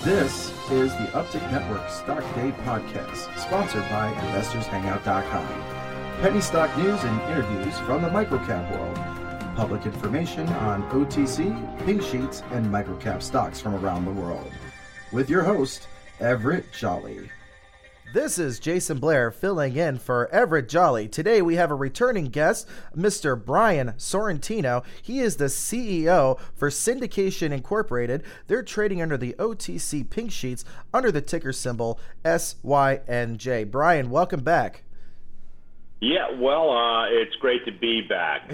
This is the Uptick Network Stock Day Podcast, sponsored by InvestorsHangout.com. Penny stock news and interviews from the microcap world. Public information on OTC, pink sheets, and microcap stocks from around the world. With your host, Everett Jolly. This is Jason Blair filling in for Everett Jolly. Today we have a returning guest, Mr. Brian Sorrentino. He is the CEO for Syndication Incorporated. They're trading under the OTC pink sheets under the ticker symbol SYNJ. Brian, welcome back. Yeah, well, it's great to be back.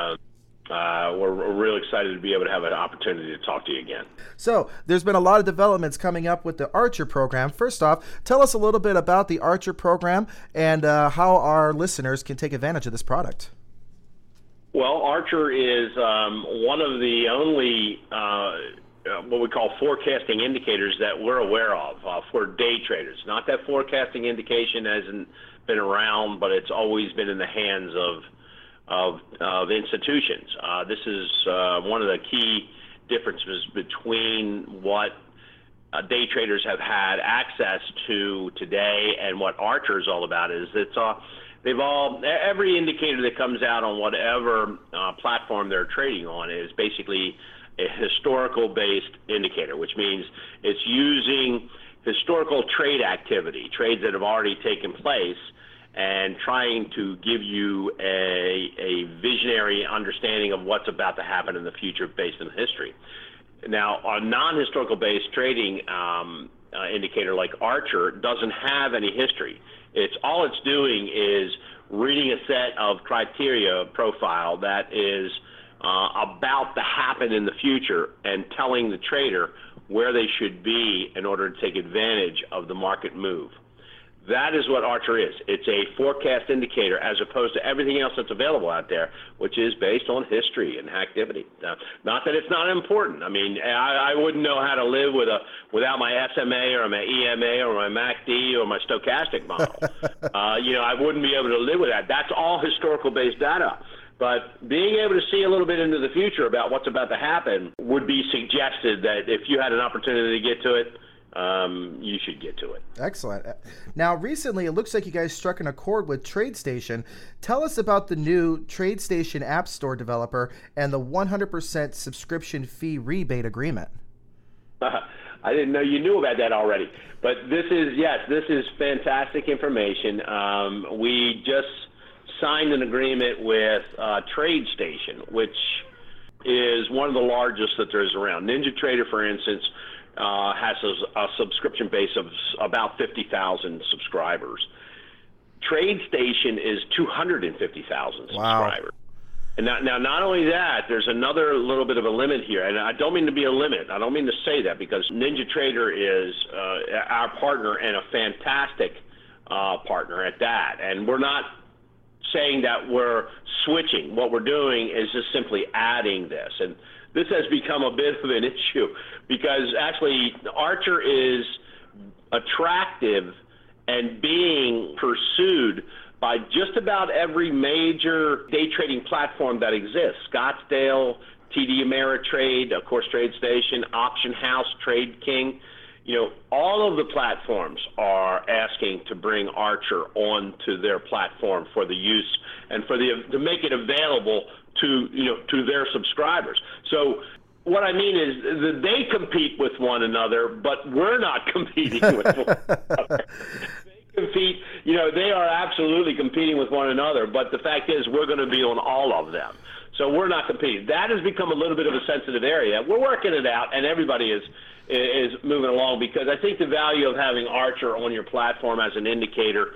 We're really excited to be able to have an opportunity to talk to you again. So there's been a lot of developments coming up with the Archer program. First off, tell us a little bit about the Archer program and how our listeners can take advantage of this product. Well, Archer is one of the only what we call forecasting indicators that we're aware of for day traders. Not that forecasting indication hasn't been around, but it's always been in the hands of institutions. This is one of the key differences between what day traders have had access to today and what Archer is all about. Is every indicator that comes out on whatever platform they're trading on is basically a historical based indicator, which means it's using historical trade activity, trades that have already taken place, and trying to give you a visionary understanding of what's about to happen in the future based on history. Now, a non-historical based trading indicator like Archer doesn't have any history. All it's doing is reading a set of criteria profile that is about to happen in the future and telling the trader where they should be in order to take advantage of the market move. That is what Archer is. It's a forecast indicator as opposed to everything else that's available out there, which is based on history and activity. Not that it's not important. I mean, I wouldn't know how to live without my SMA or my EMA or my MACD or my stochastic model. I wouldn't be able to live with that. That's all historical-based data. But being able to see a little bit into the future about what's about to happen would be suggested that if you had an opportunity to get to it, you should get to it. Excellent. Now, recently, it looks like you guys struck an accord with TradeStation. Tell us about the new TradeStation App Store developer and the 100% subscription fee rebate agreement. I didn't know you knew about that already. But this is fantastic information. We just signed an agreement with TradeStation, which is one of the largest that there is around. NinjaTrader, for instance, has a subscription base of about 50,000 subscribers. TradeStation is 250,000 subscribers. And now, not only that, there's another little bit of a limit here, and I don't mean to be a limit. I don't mean to say that because NinjaTrader is our partner and a fantastic partner at that. And we're not saying that we're switching. What we're doing is just simply adding this. And this has become a bit of an issue because actually Archer is attractive and being pursued by just about every major day trading platform that exists. Scottsdale, TD Ameritrade, of course, TradeStation, Auction House, TradeKing. All of the platforms are asking to bring Archer onto their platform for the use and to make it available to their subscribers. So what I mean is that they compete with one another, but we're not competing with one another. They compete, they are absolutely competing with one another, but the fact is we're going to be on all of them. So we're not competing. That has become a little bit of a sensitive area. We're working it out, and everybody is moving along because I think the value of having Archer on your platform as an indicator,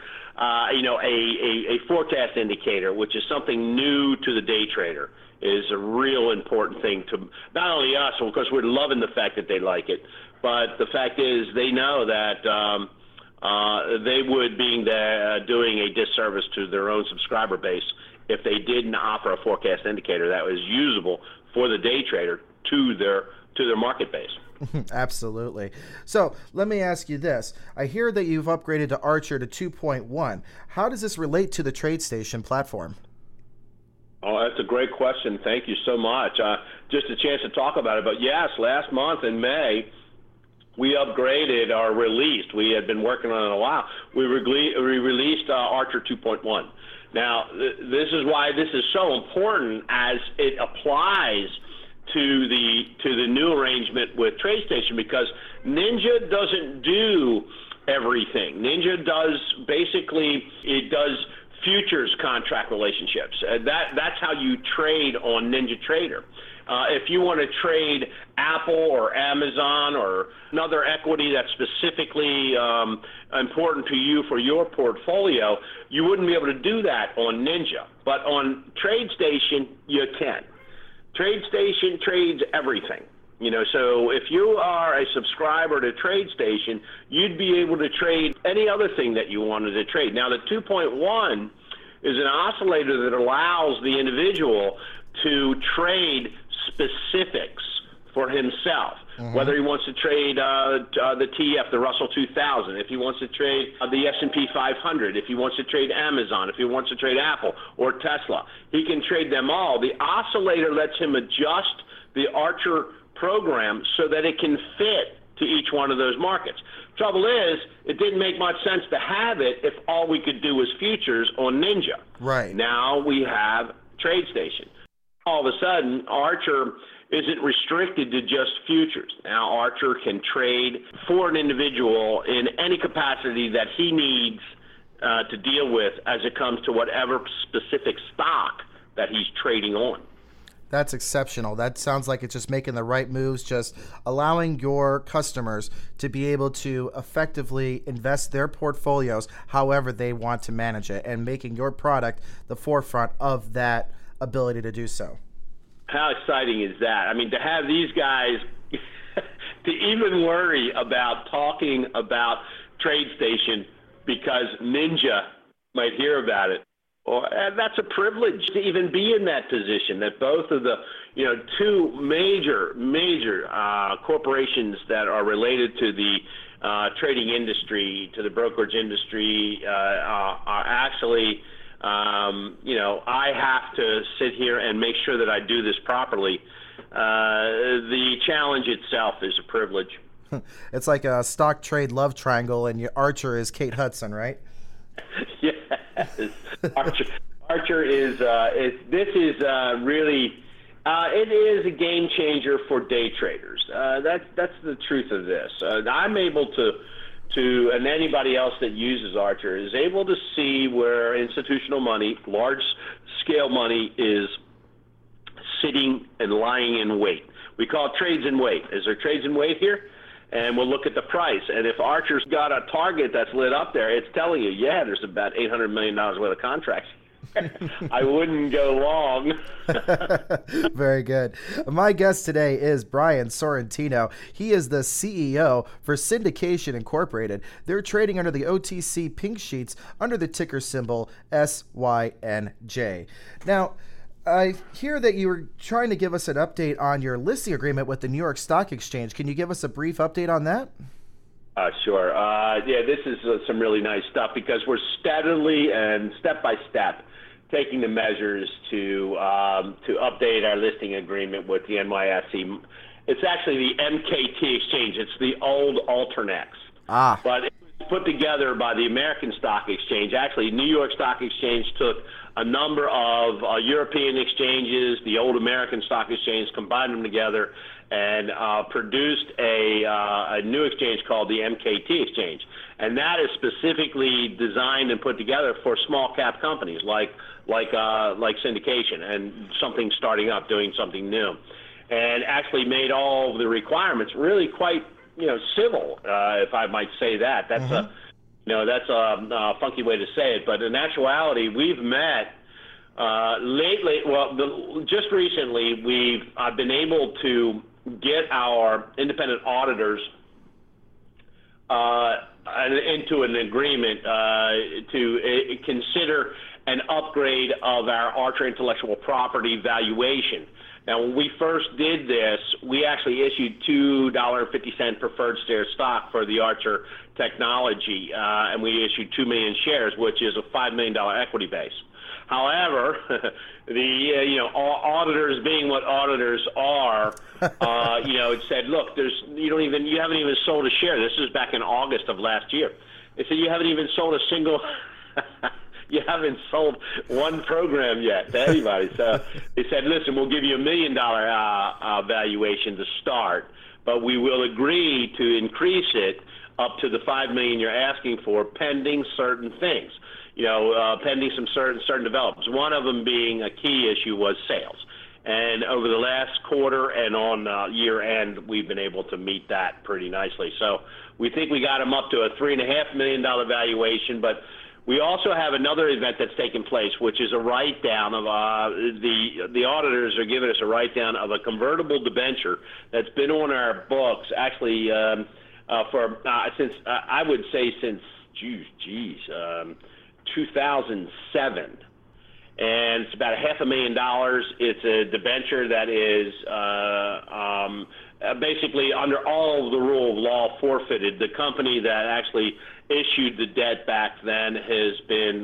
a forecast indicator, which is something new to the day trader, is a real important thing to not only us, of course, we're loving the fact that they like it, but the fact is they know that they would be doing a disservice to their own subscriber base if they didn't offer a forecast indicator that was usable for the day trader to their market base. Absolutely. So let me ask you this. I hear that you've upgraded to Archer to 2.1. How does this relate to the TradeStation platform? Oh, that's a great question. Thank you so much. Just a chance to talk about it. But yes, last month in May, we upgraded or released. We had been working on it a while. We released Archer 2.1. Now, this is why this is so important as it applies to the new arrangement with TradeStation, because Ninja doesn't do everything. Ninja does futures contract relationships. That's how you trade on Ninja Trader. If you want to trade Apple or Amazon or another equity that's specifically important to you for your portfolio, you wouldn't be able to do that on Ninja. But on TradeStation, you can. TradeStation trades everything. So if you are a subscriber to TradeStation, you'd be able to trade any other thing that you wanted to trade. Now, the 2.1 is an oscillator that allows the individual to trade specifics for himself, whether he wants to trade the TF, the Russell 2000, if he wants to trade the S&P 500, if he wants to trade Amazon, if he wants to trade Apple or Tesla. He can trade them all. The oscillator lets him adjust the Archer program so that it can fit to each one of those markets. Trouble is, it didn't make much sense to have it if all we could do was futures on Ninja. Right. Now we have TradeStation. All of a sudden, Archer isn't restricted to just futures. Now Archer can trade for an individual in any capacity that he needs to deal with as it comes to whatever specific stock that he's trading on. That's exceptional. That sounds like it's just making the right moves, just allowing your customers to be able to effectively invest their portfolios however they want to manage it, and making your product the forefront of that ability to do so. How exciting is that? I mean, to have these guys to even worry about talking about TradeStation because Ninja might hear about it. And that's a privilege to even be in that position, that both of the, two major corporations that are related to the trading industry, to the brokerage industry, are actually, I have to sit here and make sure that I do this properly. The challenge itself is a privilege. It's like a stock trade love triangle, and your Archer is Kate Hudson, right? Yes. Archer is really it is a game changer for day traders. That's the truth of this. I'm able to and anybody else that uses Archer is able to see where institutional money, large scale money, is sitting and lying in wait. We call it trades in wait. Is there trades in wait here? And we'll look at the price. And if Archer's got a target that's lit up there, it's telling you, there's about $800 million worth of contracts. I wouldn't go long. Very good. My guest today is Brian Sorrentino. He is the CEO for Syndication Incorporated. They're trading under the OTC Pink Sheets under the ticker symbol SYNJ. Now, I hear that you were trying to give us an update on your listing agreement with the New York Stock Exchange. Can you give us a brief update on that? Sure. This is some really nice stuff because we're steadily and step by step taking the measures to update our listing agreement with the NYSE. It's actually the MKT Exchange. It's the old Alternex. But it was put together by the American Stock Exchange. Actually, New York Stock Exchange took a number of European exchanges, the old American Stock Exchange, combined them together and produced a new exchange called the MKT Exchange. And that is specifically designed and put together for small cap companies like syndication and something starting up, doing something new, and actually made all of the requirements really quite civil, if I might say that. That's that's a funky way to say it, but in actuality, we've met lately. Well, just recently, I've been able to get our independent auditors into an agreement to consider an upgrade of our Archer intellectual property valuation. Now, when we first did this, we actually issued $2.50 preferred share stock for the Archer technology, and we issued 2 million shares, which is a $5 million equity base. However, auditors being what auditors are, it said, look, you haven't even sold a share. This is back in August of last year. They said you haven't even sold a single. You haven't sold one program yet to anybody. So they said, listen, we'll give you $1 million valuation to start, but we will agree to increase it up to the $5 million you're asking for, pending certain things. Pending some certain developments. One of them being a key issue was sales. And over the last quarter and on year end, we've been able to meet that pretty nicely. So we think we got them up to a $3.5 million valuation, but we also have another event that's taken place, which is a write-down of the auditors are giving us a write-down of a convertible debenture that's been on our books actually since 2007. And it's about $500,000. It's a debenture that is basically under all of the rule of law forfeited. The company that actually issued the debt back then has been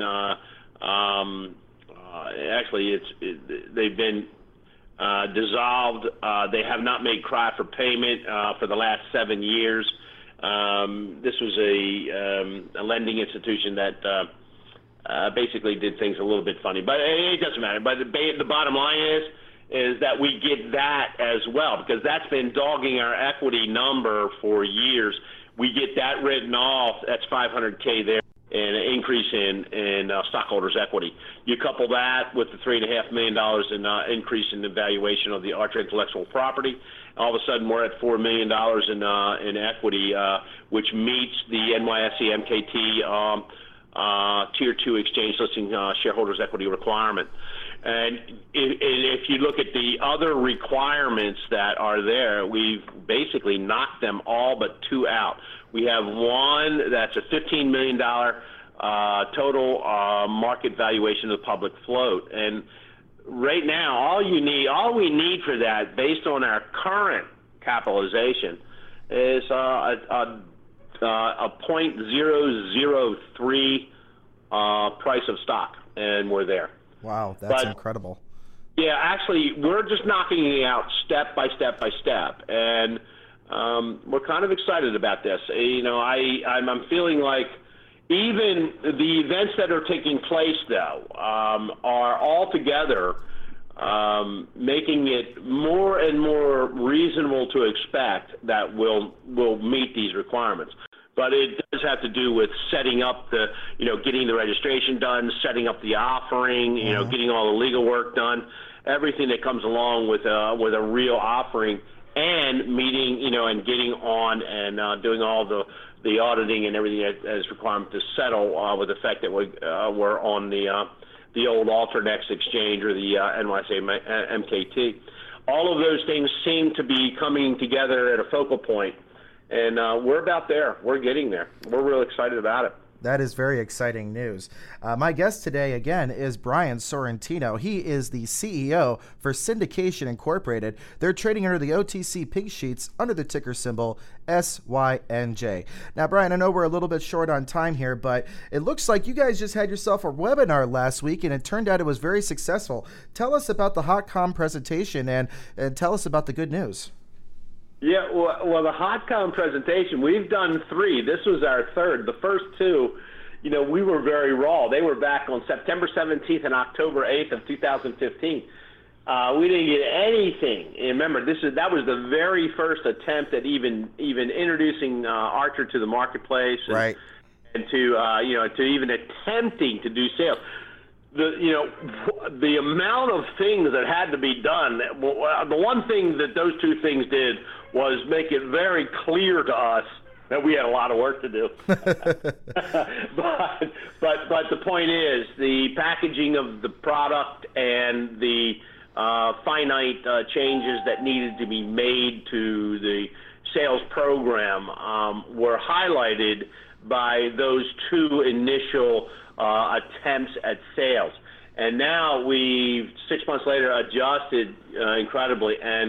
they've been dissolved. They have not made cry for payment for the last 7 years. This was a lending institution that basically did things a little bit funny, but it doesn't matter. But the bottom line is that we get that as well, because that's been dogging our equity number for years. We get that written off. That's $500K there, and an increase in stockholders' equity. You couple that with the $3.5 million in increase in the valuation of the Archer intellectual property. All of a sudden, we're at $4 million in equity, which meets the NYSE MKT Tier 2 exchange listing shareholders' equity requirement. And if you look at the other requirements that are there, we've basically knocked them all but two out. We have one that's a $15 million total market valuation of the public float. And right now, all we need for that, based on our current capitalization, is a 0.003 price of stock, and we're there. Wow, that's incredible. Yeah, actually, we're just knocking it out step by step by step, and we're kind of excited about this. I'm feeling like even the events that are taking place, though, are altogether making it more and more reasonable to expect that we'll meet these requirements. But it does have to do with setting up getting the registration done, setting up the offering, getting all the legal work done, everything that comes along with a real offering, and meeting, and getting on and doing all the auditing and everything that is required to settle with the fact that we're on the old Alternex exchange or the NYSE MKT. All of those things seem to be coming together at a focal point. And we're about there. We're getting there. We're real excited about it. That is very exciting news. My guest today, again, is Brian Sorrentino. He is the CEO for Syndication Incorporated. They're trading under the OTC Pink Sheets under the ticker symbol SYNJ. Now, Brian, I know we're a little bit short on time here, but it looks like you guys just had yourself a webinar last week, and it turned out it was very successful. Tell us about the HotCom presentation and tell us about the good news. Yeah, well, the HotCom presentation, we've done 3. This was our 3rd. The first 2, we were very raw. They were back on September 17th and October 8th of 2015. We didn't get anything. And remember, that was the very first attempt at even introducing Archer to the marketplace, right? And to even attempting to do sales. The amount of things that had to be done. The one thing that those 2 things did was make it very clear to us that we had a lot of work to do. but the point is, the packaging of the product and the finite changes that needed to be made to the sales program were highlighted by those 2 initial attempts at sales. And now we've 6 months later adjusted incredibly, and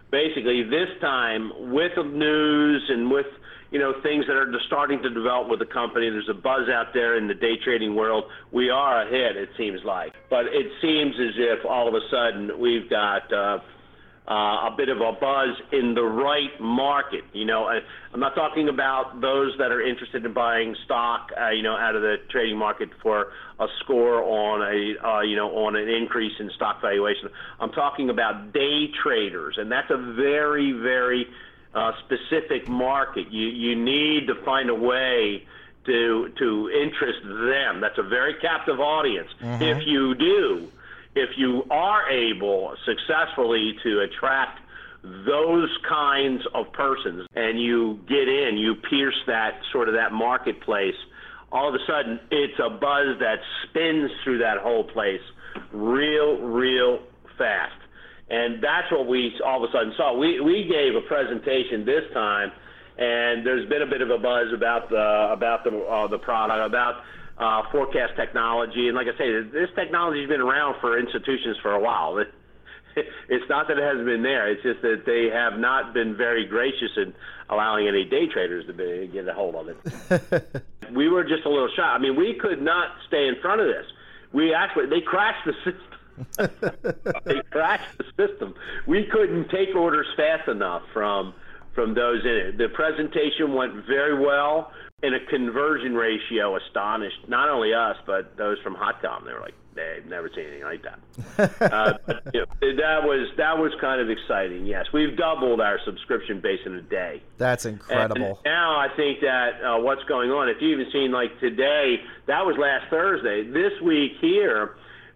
basically this time with the news and with things that are just starting to develop with the company. There's a buzz out there in the day trading world. We are ahead, it seems like. But it seems as if all of a sudden we've got a bit of a buzz in the right market. I'm not talking about those that are interested in buying stock, out of the trading market for a score on on an increase in stock valuation. I'm talking about day traders, and that's a very, very specific market. You need to find a way to interest them. That's a very captive audience. Mm-hmm. If you are able successfully to attract those kinds of persons and you pierce that marketplace, all of a sudden it's a buzz that spins through that whole place real fast. And that's what we all of a sudden saw. We gave a presentation this time, and there's been a bit of a buzz about the product, about forecast technology. And like I say, this technology has been around for institutions for a while. It's not that it hasn't been there. It's just that they have not been very gracious in allowing any day traders to get a hold of it. We were just a little shocked. I mean, we could not stay in front of this. They crashed the system. They crashed the system. We couldn't take orders fast enough from those in it. The presentation went very well, and a conversion ratio astonished not only us but those from HotCom. They were like, they've never seen anything like that. That was kind of exciting. Yes, we've doubled our subscription base in a day. That's incredible. And now I think that what's going on, if you've even seen like today, that was last Thursday. This week here,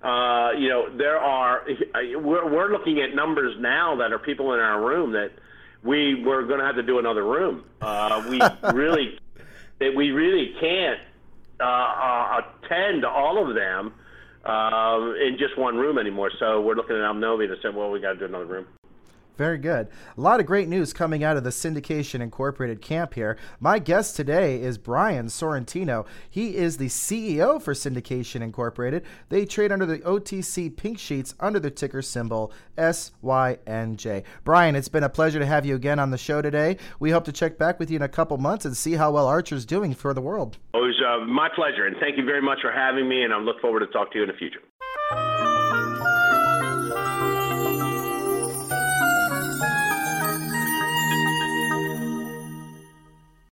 we're looking at numbers now that are people in our room that we were going to have to do another room. We really can't attend to all of them in just one room anymore. So we're looking at Alnovi and said, well, we got to do another room. Very good. A lot of great news coming out of the Syndication Incorporated camp here. My guest today is Brian Sorrentino. He is the CEO for Syndication Incorporated. They trade under the OTC Pink Sheets under the ticker symbol SYNJ. Brian, it's been a pleasure to have you again on the show today. We hope to check back with you in a couple months and see how well Archer's doing for the world. It was my pleasure, and thank you very much for having me, and I look forward to talk to you in the future.